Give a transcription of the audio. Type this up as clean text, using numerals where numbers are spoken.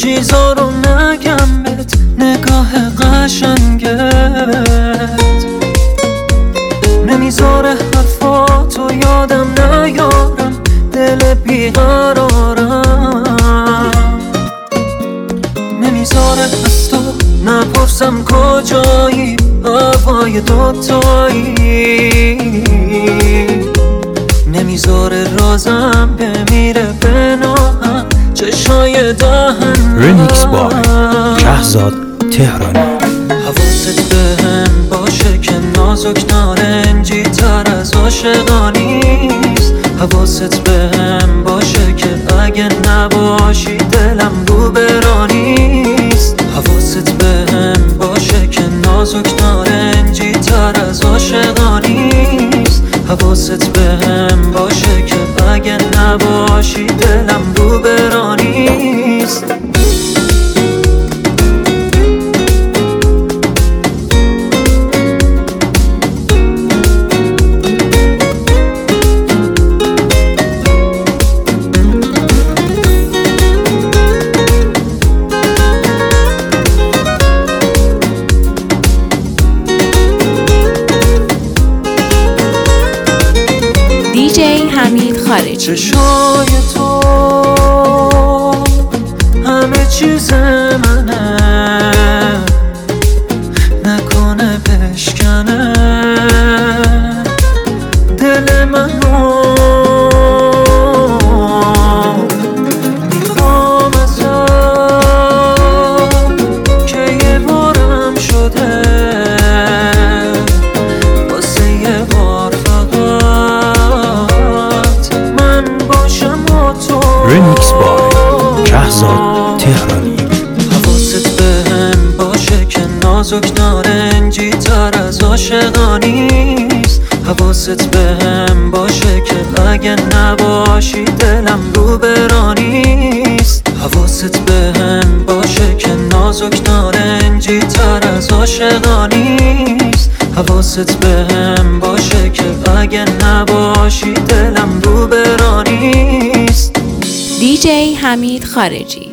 چیزا رو نگم بهت، نگاه قشنگت نمیذاره حرفاتو یادم نیارم، دل بیقرارم نمیذاره از تو نپرسم کجایی، هوای دوتایی نمیذاره رازم بمیره بناهم، چشای دهن رمیکس با شهزاد تهرانی. حواست بهم باشه که نازک نارنجی تر از عاشقانیست، حواست بهم باشه که اگه نباشی دلم رو برانیست، حواست بهم باشه که نازک نارنجی تر از عاشقانیست، حواست بهم باشه که اگه نباشی دلم رو برانیست. حمید خارجی. چشای تو همه چیز منه، نکنه بشکنه دل منو، میخوام ازت که یه بارم شده واسه یه بار رمیکس با شهزاد تهرانی. حواست بهم باشه که نازک نارنجی تر از عاشقانیست، حواست بهم باشه که اگه نباشی دلم رو برانیست، حواست بهم باشه که نازک نارنجی تر از عاشقانیست، حواست بهم باشه که اگه نباشی دلم رو برانیست. DJ حمید خارجی.